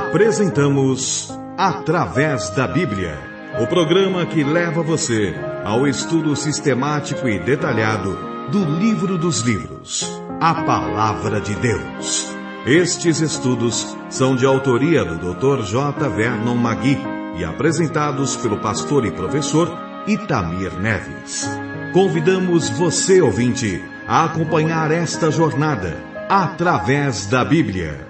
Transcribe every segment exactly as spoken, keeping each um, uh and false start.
Apresentamos Através da Bíblia, o programa que leva você ao estudo sistemático e detalhado do livro dos livros, a Palavra de Deus. Estes estudos são de autoria do doutor J. Vernon Magui e apresentados pelo pastor e professor Itamir Neves. Convidamos você, ouvinte, a acompanhar esta jornada através da Bíblia.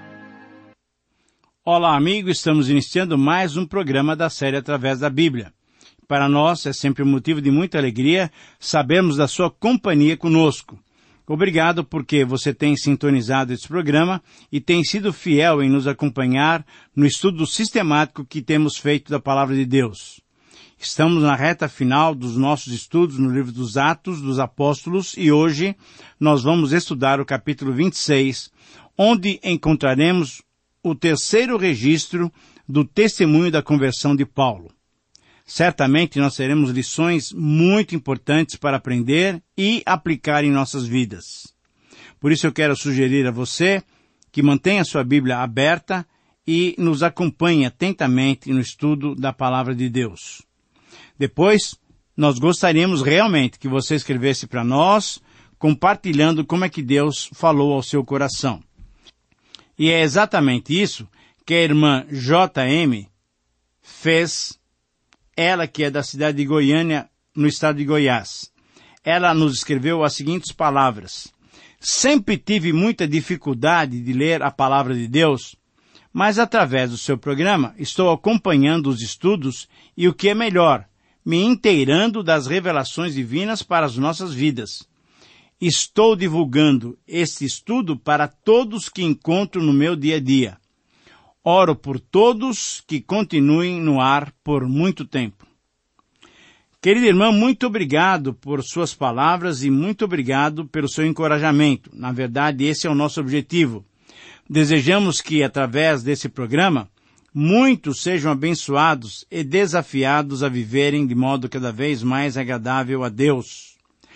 Olá, amigo, estamos iniciando mais um programa da série Através da Bíblia. Para nós é sempre um motivo de muita alegria sabermos da sua companhia conosco. Obrigado porque você tem sintonizado esse programa e tem sido fiel em nos acompanhar no estudo sistemático que temos feito da Palavra de Deus. Estamos na reta final dos nossos estudos no livro dos Atos dos Apóstolos e hoje nós vamos estudar o capítulo vinte e seis, onde encontraremos o terceiro registro do testemunho da conversão de Paulo. Certamente nós teremos lições muito importantes para aprender e aplicar em nossas vidas. Por isso eu quero sugerir a você que mantenha sua Bíblia aberta e nos acompanhe atentamente no estudo da Palavra de Deus. Depois, nós gostaríamos realmente que você escrevesse para nós, compartilhando como é que Deus falou ao seu coração. E é exatamente isso que a irmã J M fez, ela que é da cidade de Goiânia, no estado de Goiás. Ela nos escreveu as seguintes palavras: sempre tive muita dificuldade de ler a palavra de Deus, mas através do seu programa estou acompanhando os estudos e o que é melhor, me inteirando das revelações divinas para as nossas vidas. Estou divulgando este estudo para todos que encontro no meu dia a dia. Oro por todos que continuem no ar por muito tempo. Querida irmã, muito obrigado por suas palavras e muito obrigado pelo seu encorajamento. Na verdade, esse é o nosso objetivo. Desejamos que, através desse programa, muitos sejam abençoados e desafiados a viverem de modo cada vez mais agradável a Deus.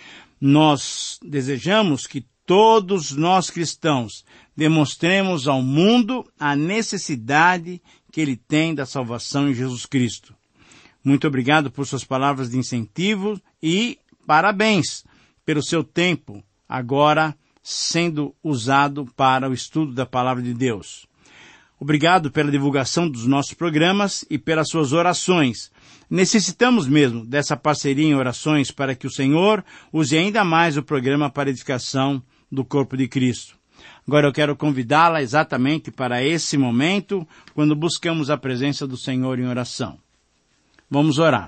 Nós desejamos que todos nós cristãos demonstremos ao mundo a necessidade que ele tem da salvação em Jesus Cristo. Muito obrigado por suas palavras de incentivo e parabéns pelo seu tempo agora sendo usado para o estudo da Palavra de Deus. Obrigado pela divulgação dos nossos programas e pelas suas orações. Necessitamos mesmo dessa parceria em orações para que o Senhor use ainda mais o programa para a edificação do corpo de Cristo. Agora eu quero convidá-la exatamente para esse momento, quando buscamos a presença do Senhor em oração. Vamos orar.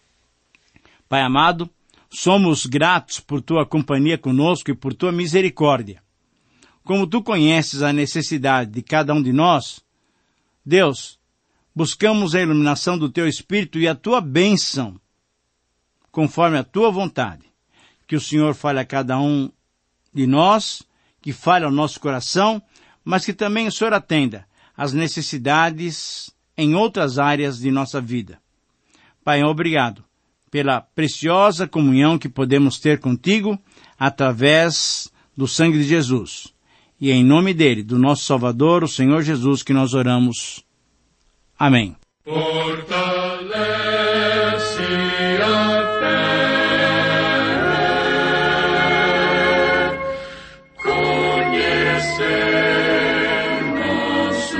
Pai amado, somos gratos por tua companhia conosco e por tua misericórdia. Como tu conheces a necessidade de cada um de nós, Deus, buscamos a iluminação do teu Espírito e a tua bênção, conforme a tua vontade. Que o Senhor fale a cada um de nós, que fale ao nosso coração, mas que também o Senhor atenda às necessidades em outras áreas de nossa vida. Pai, obrigado pela preciosa comunhão que podemos ter contigo através do sangue de Jesus. E é em nome dele, do nosso Salvador, o Senhor Jesus, que nós oramos. Amém. Fortalece a fé, conhecer nosso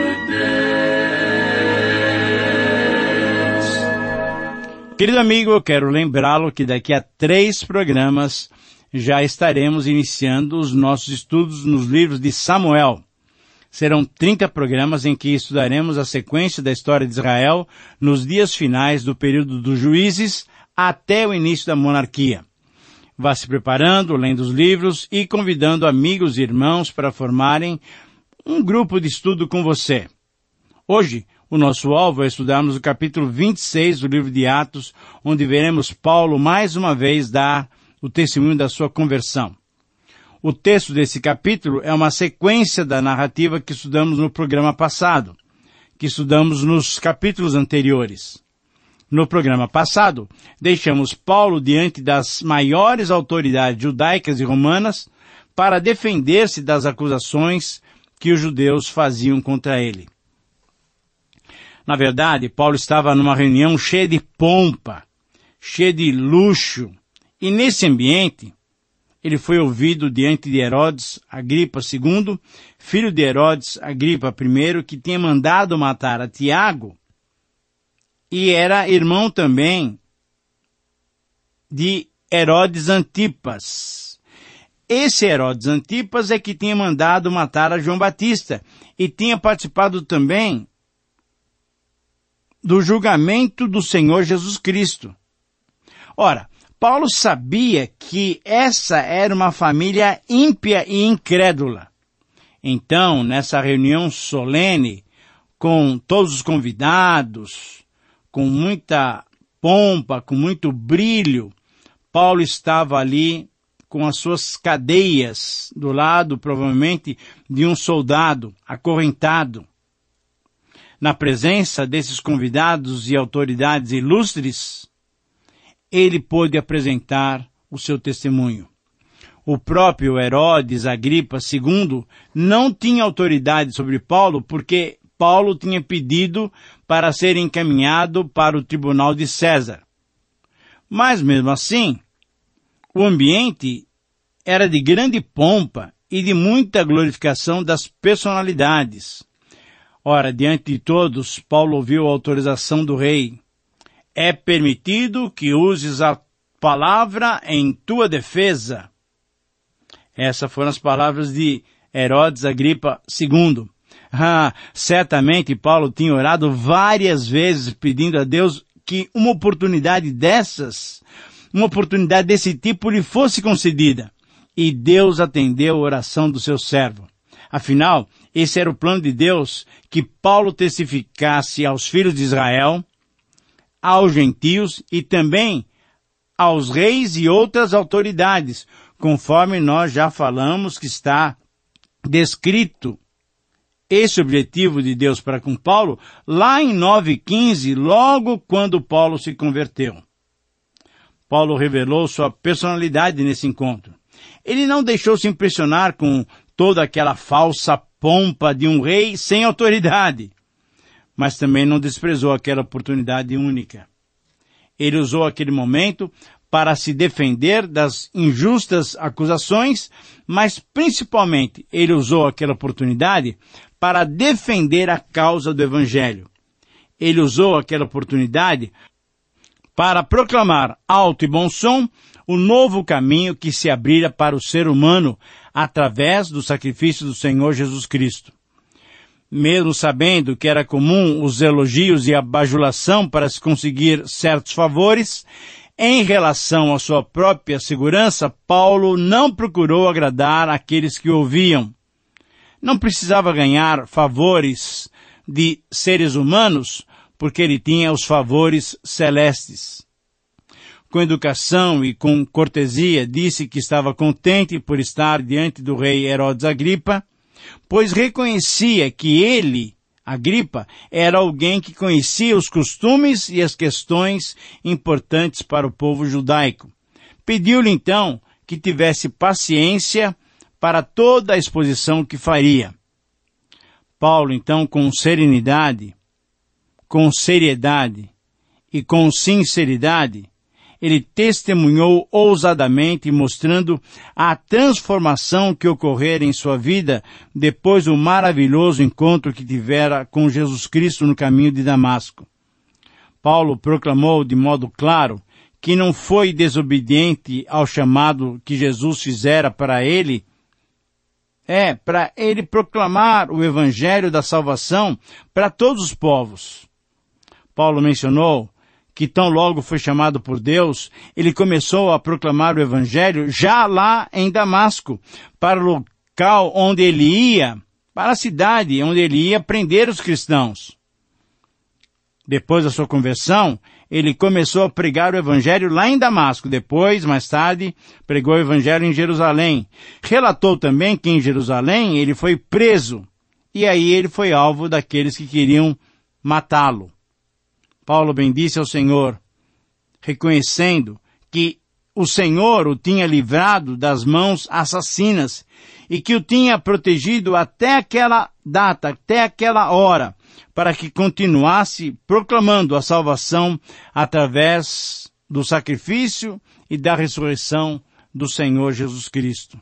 Deus. Querido amigo, eu quero lembrá-lo que daqui a três programas já estaremos iniciando os nossos estudos nos livros de Samuel. Serão trinta programas em que estudaremos a sequência da história de Israel nos dias finais do período dos juízes até o início da monarquia. Vá se preparando, lendo os livros e convidando amigos e irmãos para formarem um grupo de estudo com você. Hoje, o nosso alvo é estudarmos o capítulo vinte e seis do livro de Atos, onde veremos Paulo mais uma vez dar o testemunho da sua conversão. O texto desse capítulo é uma sequência da narrativa que estudamos no programa passado, que estudamos nos capítulos anteriores. No programa passado, deixamos Paulo diante das maiores autoridades judaicas e romanas para defender-se das acusações que os judeus faziam contra ele. Na verdade, Paulo estava numa reunião cheia de pompa, cheia de luxo, e nesse ambiente, ele foi ouvido diante de Herodes Agripa segundo, filho de Herodes Agripa primeiro, que tinha mandado matar a Tiago, e era irmão também de Herodes Antipas. Esse Herodes Antipas é que tinha mandado matar a João Batista, e tinha participado também do julgamento do Senhor Jesus Cristo. Ora, Paulo sabia que essa era uma família ímpia e incrédula. Então, nessa reunião solene, com todos os convidados, com muita pompa, com muito brilho, Paulo estava ali com as suas cadeias do lado, provavelmente, de um soldado acorrentado. Na presença desses convidados e autoridades ilustres, ele pôde apresentar o seu testemunho. O próprio Herodes Agripa segundo não tinha autoridade sobre Paulo, porque Paulo tinha pedido para ser encaminhado para o tribunal de César. Mas, mesmo assim, o ambiente era de grande pompa e de muita glorificação das personalidades. Ora, diante de todos, Paulo ouviu a autorização do rei. É permitido que uses a palavra em tua defesa. Essas foram as palavras de Herodes Agripa segundo. Ah, certamente Paulo tinha orado várias vezes pedindo a Deus que uma oportunidade dessas, uma oportunidade desse tipo lhe fosse concedida. E Deus atendeu a oração do seu servo. Afinal, esse era o plano de Deus, que Paulo testificasse aos filhos de Israel, aos gentios e também aos reis e outras autoridades, conforme nós já falamos que está descrito esse objetivo de Deus para com Paulo, lá em nove quinze, logo quando Paulo se converteu. Paulo revelou sua personalidade nesse encontro. Ele não deixou se impressionar com toda aquela falsa pompa de um rei sem autoridade, mas também não desprezou aquela oportunidade única. Ele usou aquele momento para se defender das injustas acusações, mas principalmente ele usou aquela oportunidade para defender a causa do Evangelho. Ele usou aquela oportunidade para proclamar alto e bom som o novo caminho que se abrira para o ser humano através do sacrifício do Senhor Jesus Cristo. Mesmo sabendo que era comum os elogios e a bajulação para se conseguir certos favores, em relação à sua própria segurança, Paulo não procurou agradar aqueles que o ouviam. Não precisava ganhar favores de seres humanos, porque ele tinha os favores celestes. Com educação e com cortesia, disse que estava contente por estar diante do rei Herodes Agripa, pois reconhecia que ele, Agripa, era alguém que conhecia os costumes e as questões importantes para o povo judaico. Pediu-lhe então que tivesse paciência para toda a exposição que faria. Paulo, então, com serenidade, com seriedade e com sinceridade, ele testemunhou ousadamente, mostrando a transformação que ocorrera em sua vida depois do maravilhoso encontro que tivera com Jesus Cristo no caminho de Damasco. Paulo proclamou de modo claro que não foi desobediente ao chamado que Jesus fizera para ele, é, para ele proclamar o Evangelho da salvação para todos os povos. Paulo mencionou que tão logo foi chamado por Deus, ele começou a proclamar o Evangelho já lá em Damasco, para o local onde ele ia, para a cidade onde ele ia prender os cristãos. Depois da sua conversão, ele começou a pregar o Evangelho lá em Damasco. Depois, mais tarde, pregou o Evangelho em Jerusalém. Relatou também que em Jerusalém ele foi preso, e aí ele foi alvo daqueles que queriam matá-lo. Paulo bendisse ao Senhor, reconhecendo que o Senhor o tinha livrado das mãos assassinas e que o tinha protegido até aquela data, até aquela hora, para que continuasse proclamando a salvação através do sacrifício e da ressurreição do Senhor Jesus Cristo.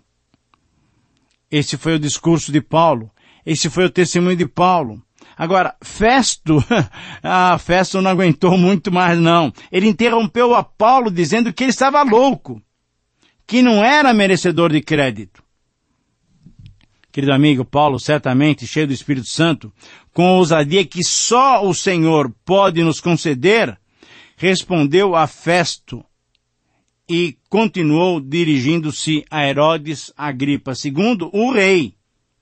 Esse foi o discurso de Paulo. Esse foi o testemunho de Paulo. Agora, Festo, ah, Festo não aguentou muito mais não. Ele interrompeu a Paulo dizendo que ele estava louco, que não era merecedor de crédito. Querido amigo, Paulo, certamente cheio do Espírito Santo, com a ousadia que só o Senhor pode nos conceder, respondeu a Festo e continuou dirigindo-se a Herodes Agripa segundo, o rei.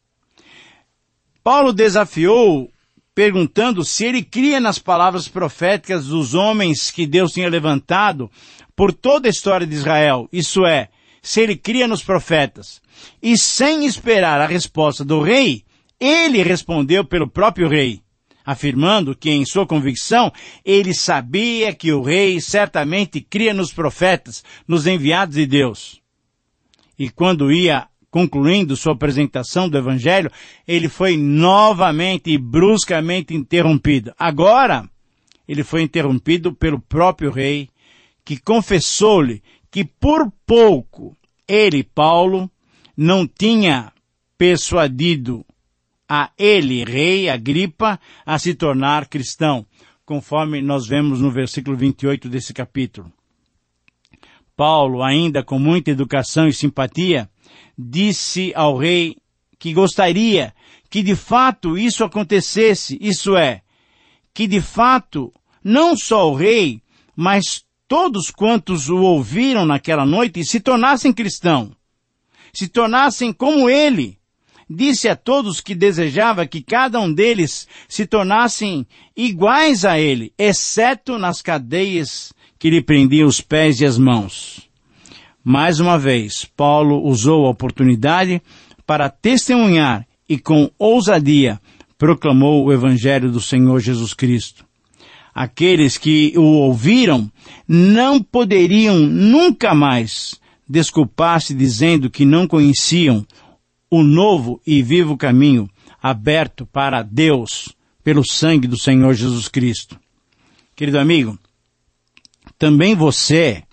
Paulo desafiou, perguntando se ele cria nas palavras proféticas dos homens que Deus tinha levantado por toda a história de Israel, isso é, se ele cria nos profetas. E sem esperar a resposta do rei, ele respondeu pelo próprio rei, afirmando que em sua convicção ele sabia que o rei certamente cria nos profetas, nos enviados de Deus. E quando ia concluindo sua apresentação do Evangelho, ele foi novamente e bruscamente interrompido. Agora, ele foi interrompido pelo próprio rei, que confessou-lhe que por pouco ele, Paulo, não tinha persuadido a ele, rei Agripa, a se tornar cristão, conforme nós vemos no versículo vinte e oito desse capítulo. Paulo, ainda com muita educação e simpatia, disse ao rei que gostaria que de fato isso acontecesse, isso é, que de fato não só o rei, mas todos quantos o ouviram naquela noite se tornassem cristãos, se tornassem como ele. Disse a todos que desejava que cada um deles se tornassem iguais a ele, exceto nas cadeias que lhe prendiam os pés e as mãos. Mais uma vez, Paulo usou a oportunidade para testemunhar e com ousadia proclamou o Evangelho do Senhor Jesus Cristo. Aqueles que o ouviram não poderiam nunca mais desculpar-se dizendo que não conheciam o novo e vivo caminho aberto para Deus pelo sangue do Senhor Jesus Cristo. Querido amigo, também você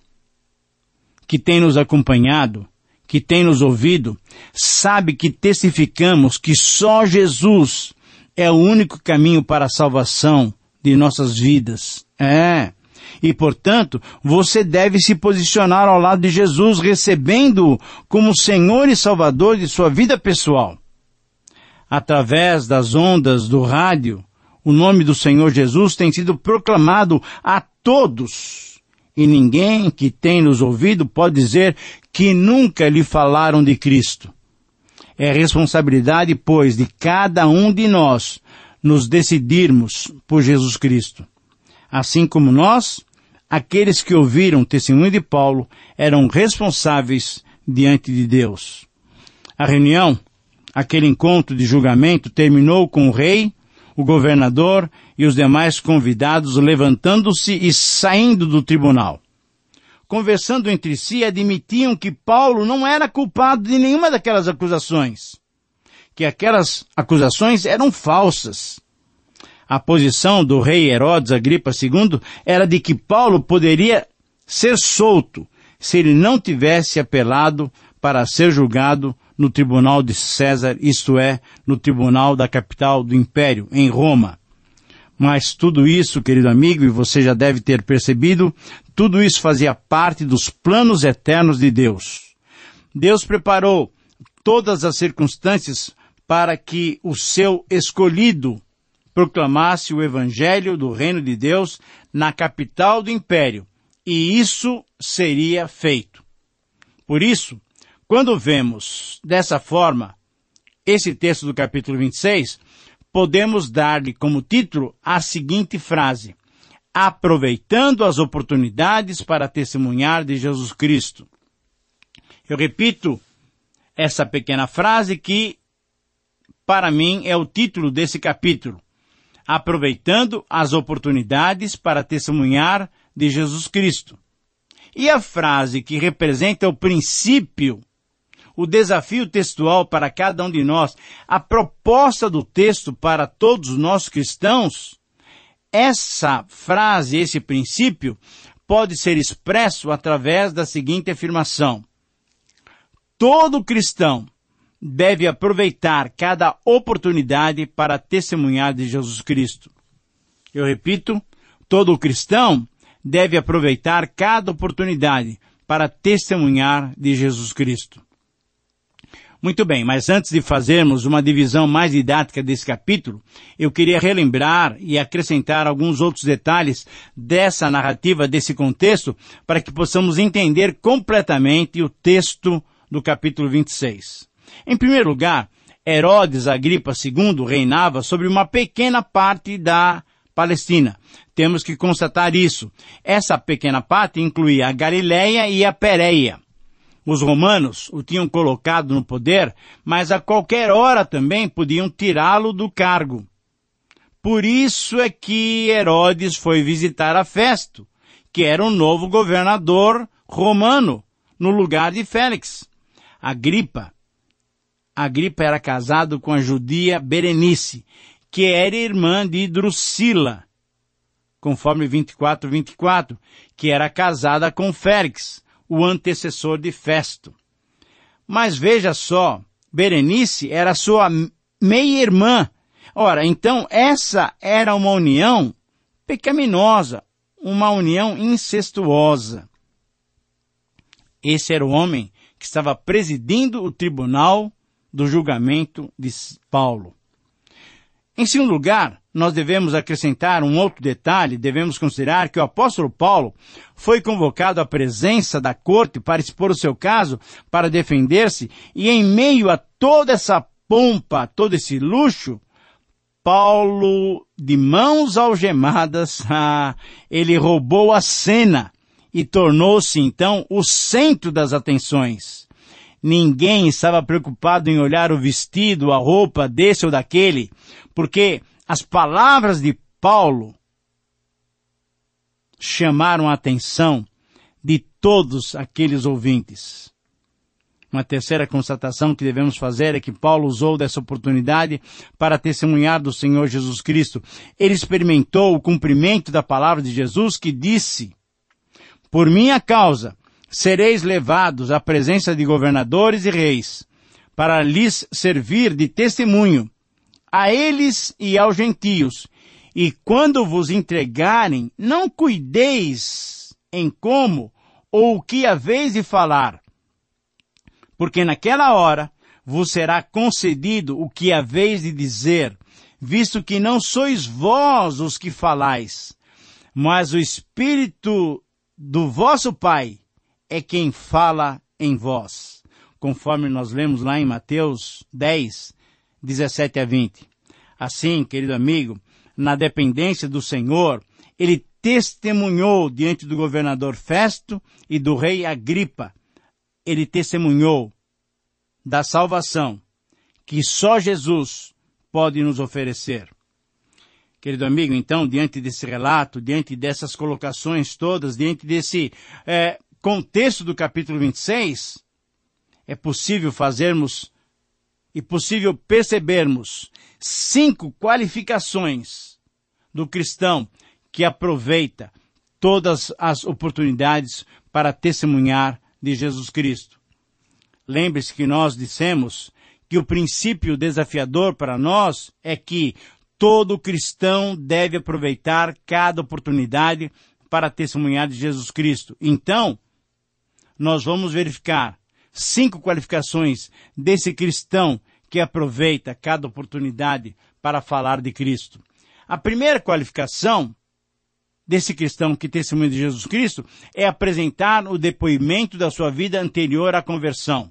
que tem nos acompanhado, que tem nos ouvido, sabe que testificamos que só Jesus é o único caminho para a salvação de nossas vidas. É. E, portanto, você deve se posicionar ao lado de Jesus, recebendo-o como Senhor e Salvador de sua vida pessoal. Através das ondas do rádio, o nome do Senhor Jesus tem sido proclamado a todos. E ninguém que tem nos ouvido pode dizer que nunca lhe falaram de Cristo. É responsabilidade, pois, de cada um de nós nos decidirmos por Jesus Cristo. Assim como nós, aqueles que ouviram o testemunho de Paulo eram responsáveis diante de Deus. A reunião, aquele encontro de julgamento, terminou com o rei, o governador e os demais convidados levantando-se e saindo do tribunal. Conversando entre si, admitiam que Paulo não era culpado de nenhuma daquelas acusações, que aquelas acusações eram falsas. A posição do rei Herodes Agripa segundo era de que Paulo poderia ser solto se ele não tivesse apelado para ser julgado no tribunal de César, isto é, no tribunal da capital do império, em Roma. Mas tudo isso, querido amigo, e você já deve ter percebido, tudo isso fazia parte dos planos eternos de Deus. Deus preparou todas as circunstâncias para que o seu escolhido proclamasse o Evangelho do Reino de Deus na capital do império, e isso seria feito. Por isso, quando vemos dessa forma esse texto do capítulo vinte e seis, podemos dar-lhe como título a seguinte frase: aproveitando as oportunidades para testemunhar de Jesus Cristo. Eu repito essa pequena frase que, para mim, é o título desse capítulo. Aproveitando as oportunidades para testemunhar de Jesus Cristo. E a frase que representa o princípio, o desafio textual para cada um de nós, a proposta do texto para todos nós cristãos, essa frase, esse princípio, pode ser expresso através da seguinte afirmação: todo cristão deve aproveitar cada oportunidade para testemunhar de Jesus Cristo. Eu repito, todo cristão deve aproveitar cada oportunidade para testemunhar de Jesus Cristo. Muito bem, mas antes de fazermos uma divisão mais didática desse capítulo, eu queria relembrar e acrescentar alguns outros detalhes dessa narrativa, desse contexto, para que possamos entender completamente o texto do capítulo vinte e seis. Em primeiro lugar, Herodes Agripa segundo reinava sobre uma pequena parte da Palestina. Temos que constatar isso. Essa pequena parte incluía a Galileia e a Pérea. Os romanos o tinham colocado no poder, mas a qualquer hora também podiam tirá-lo do cargo. Por isso é que Herodes foi visitar a Festo, que era o novo governador romano, no lugar de Félix. Agripa, Agripa era casado com a judia Berenice, que era irmã de Drusila, conforme vinte e quatro, vinte e quatro, que era casada com Félix, o antecessor de Festo. Mas veja só, Berenice era sua meia-irmã. Ora, então essa era uma união pecaminosa, uma união incestuosa. Esse era o homem que estava presidindo o tribunal do julgamento de Paulo. Em segundo lugar, nós devemos acrescentar um outro detalhe, devemos considerar que o apóstolo Paulo foi convocado à presença da corte para expor o seu caso, para defender-se, e em meio a toda essa pompa, todo esse luxo, Paulo, de mãos algemadas, ah, ele roubou a cena e tornou-se então o centro das atenções. Ninguém estava preocupado em olhar o vestido, a roupa desse ou daquele, porque as palavras de Paulo chamaram a atenção de todos aqueles ouvintes. Uma terceira constatação que devemos fazer é que Paulo usou dessa oportunidade para testemunhar do Senhor Jesus Cristo. Ele experimentou o cumprimento da palavra de Jesus que disse: por minha causa sereis levados à presença de governadores e reis, para lhes servir de testemunho a eles e aos gentios. E quando vos entregarem, não cuideis em como ou o que haveis de falar, porque naquela hora vos será concedido o que haveis de dizer, visto que não sois vós os que falais, mas o Espírito do vosso Pai é quem fala em vós, conforme nós lemos lá em Mateus dez, dezessete a vinte. Assim, querido amigo, na dependência do Senhor, ele testemunhou diante do governador Festo e do rei Agripa. Ele testemunhou da salvação que só Jesus pode nos oferecer. Querido amigo, então, diante desse relato, diante dessas colocações todas, diante desse é, contexto do capítulo vinte e seis, é possível fazermos e possível percebermos cinco qualificações do cristão que aproveita todas as oportunidades para testemunhar de Jesus Cristo. Lembre-se que nós dissemos que o princípio desafiador para nós é que todo cristão deve aproveitar cada oportunidade para testemunhar de Jesus Cristo. Então, nós vamos verificar cinco qualificações desse cristão que aproveita cada oportunidade para falar de Cristo. A primeira qualificação desse cristão que testemunha de Jesus Cristo é apresentar o depoimento da sua vida anterior à conversão.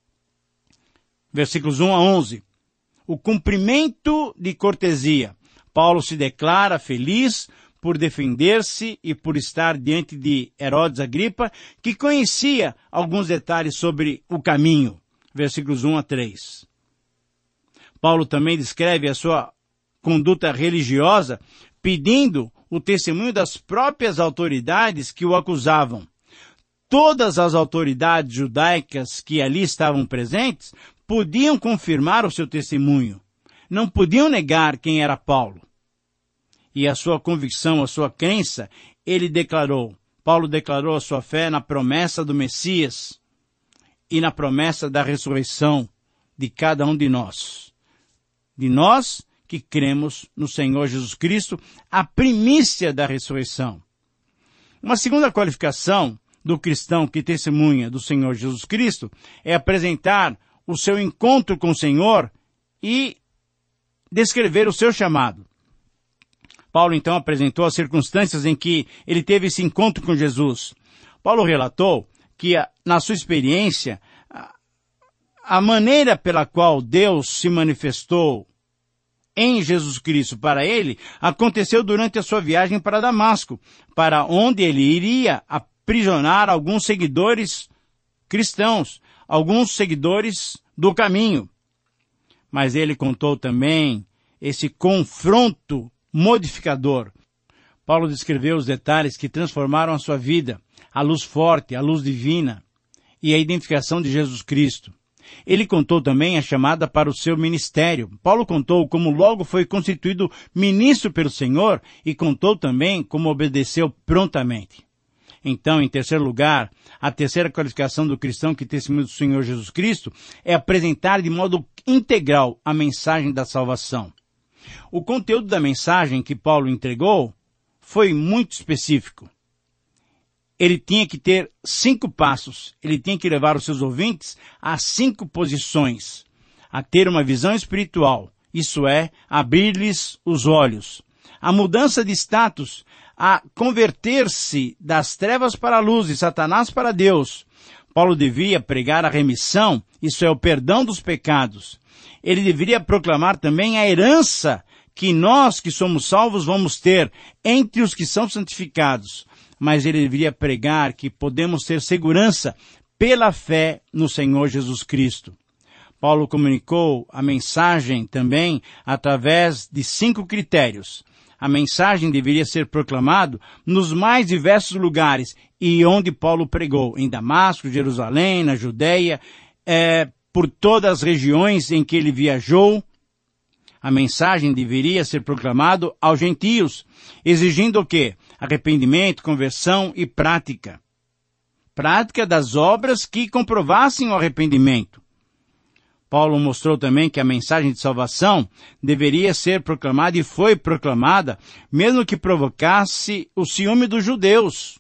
Versículos um a onze. O cumprimento de cortesia. Paulo se declara feliz por defender-se e por estar diante de Herodes Agripa, que conhecia alguns detalhes sobre o caminho. Versículos um a três. Paulo também descreve a sua conduta religiosa, pedindo o testemunho das próprias autoridades que o acusavam. todas as autoridades judaicas que ali estavam presentes podiam confirmar o seu testemunho. Não podiam negar quem era Paulo. E a sua convicção, a sua crença, ele declarou. Paulo declarou a sua fé na promessa do Messias e na promessa da ressurreição de cada um de nós. De nós que cremos no Senhor Jesus Cristo, a primícia da ressurreição. Uma segunda qualificação do cristão que testemunha do Senhor Jesus Cristo é apresentar o seu encontro com o Senhor e descrever o seu chamado. Paulo então apresentou as circunstâncias em que ele teve esse encontro com Jesus. Paulo relatou que, na sua experiência, a maneira pela qual Deus se manifestou em Jesus Cristo para ele aconteceu durante a sua viagem para Damasco, para onde ele iria aprisionar alguns seguidores cristãos, alguns seguidores do caminho. Mas ele contou também esse confronto modificador. Paulo descreveu os detalhes que transformaram a sua vida, a luz forte, a luz divina e a identificação de Jesus Cristo. Ele contou também a chamada para o seu ministério. Paulo contou como logo foi constituído ministro pelo Senhor e contou também como obedeceu prontamente. Então, em terceiro lugar, a terceira qualificação do cristão que testemunha do Senhor Jesus Cristo é apresentar de modo integral a mensagem da salvação. O conteúdo da mensagem que Paulo entregou foi muito específico. Ele tinha que ter cinco passos, ele tinha que levar os seus ouvintes a cinco posições, a ter uma visão espiritual, isso é, abrir-lhes os olhos, a mudança de status, a converter-se das trevas para a luz, de Satanás para Deus. Paulo devia pregar a remissão, isso é, o perdão dos pecados. Ele deveria proclamar também a herança que nós que somos salvos vamos ter entre os que são santificados. Mas ele deveria pregar que podemos ter segurança pela fé no Senhor Jesus Cristo. Paulo comunicou a mensagem também através de cinco critérios. A mensagem deveria ser proclamada nos mais diversos lugares e onde Paulo pregou, em Damasco, Jerusalém, na Judeia, é, por todas as regiões em que ele viajou. A mensagem deveria ser proclamada aos gentios, exigindo o quê? Arrependimento, conversão e prática. Prática das obras que comprovassem o arrependimento. Paulo mostrou também que a mensagem de salvação deveria ser proclamada e foi proclamada, mesmo que provocasse o ciúme dos judeus.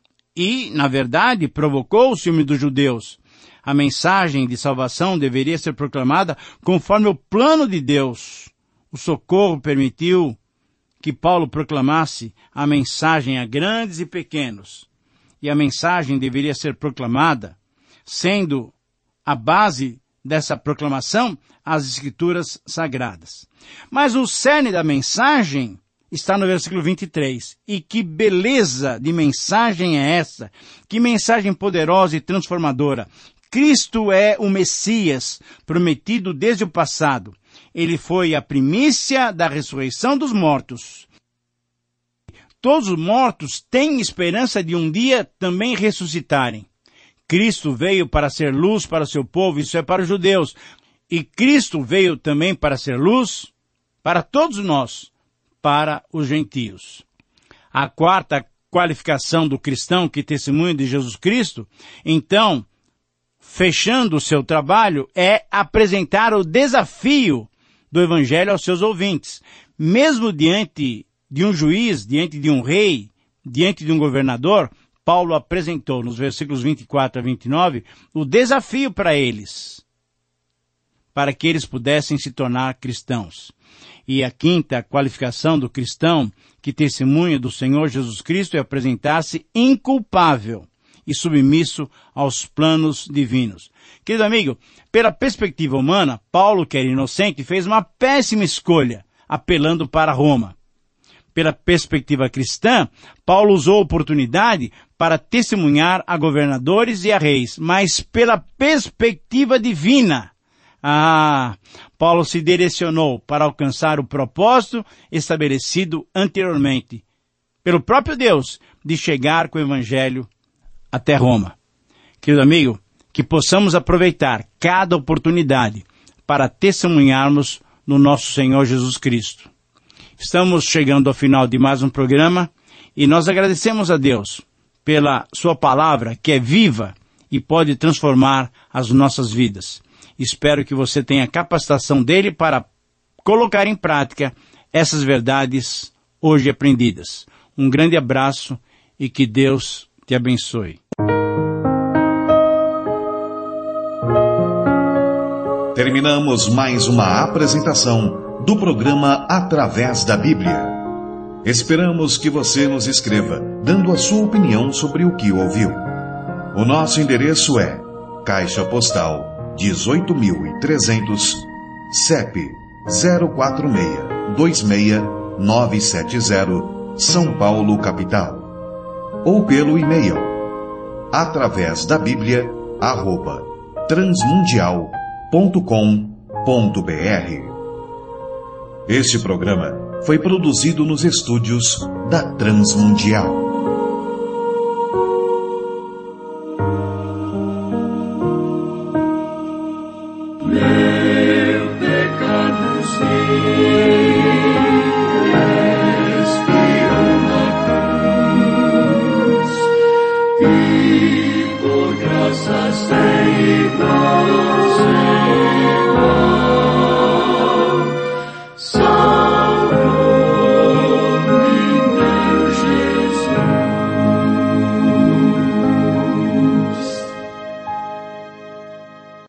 E, na verdade, provocou o ciúme dos judeus. A mensagem de salvação deveria ser proclamada conforme o plano de Deus. O socorro permitiu que Paulo proclamasse a mensagem a grandes e pequenos. E a mensagem deveria ser proclamada, sendo a base dessa proclamação as Escrituras Sagradas. Mas o cerne da mensagem está no versículo vinte e três. E que beleza de mensagem é essa? Que mensagem poderosa e transformadora! Cristo é o Messias, prometido desde o passado. Ele foi a primícia da ressurreição dos mortos. Todos os mortos têm esperança de um dia também ressuscitarem. Cristo veio para ser luz para o seu povo, isso é para os judeus. E Cristo veio também para ser luz para todos nós, para os gentios. A quarta qualificação do cristão que testemunha de Jesus Cristo, então, fechando o seu trabalho, é apresentar o desafio do Evangelho aos seus ouvintes. Mesmo diante de um juiz, diante de um rei, diante de um governador, Paulo apresentou nos versículos vinte e quatro a vinte e nove o desafio para eles, para que eles pudessem se tornar cristãos. E a quinta qualificação do cristão que testemunha do Senhor Jesus Cristo é apresentar-se inculpável e submisso aos planos divinos. Querido amigo, pela perspectiva humana, Paulo, que era inocente, fez uma péssima escolha, apelando para Roma. Pela perspectiva cristã, Paulo usou a oportunidade para testemunhar a governadores e a reis, mas pela perspectiva divina, ah, Paulo se direcionou para alcançar o propósito estabelecido anteriormente, pelo próprio Deus, de chegar com o Evangelho até Roma. Querido amigo, que possamos aproveitar cada oportunidade para testemunharmos no nosso Senhor Jesus Cristo. Estamos chegando ao final de mais um programa e nós agradecemos a Deus pela sua palavra que é viva e pode transformar as nossas vidas. Espero que você tenha capacitação dele para colocar em prática essas verdades hoje aprendidas. Um grande abraço e que Deus te abençoe. Terminamos mais uma apresentação do programa Através da Bíblia. Esperamos que você nos escreva, dando a sua opinião sobre o que ouviu. O nosso endereço é Caixa Postal dezoito mil e trezentos, C E P zero quatro seis dois seis nove sete zero, São Paulo, capital. Ou pelo e-mail através da Bíblia arroba transmundial ponto com ponto br. Este programa foi produzido nos estúdios da Transmundial.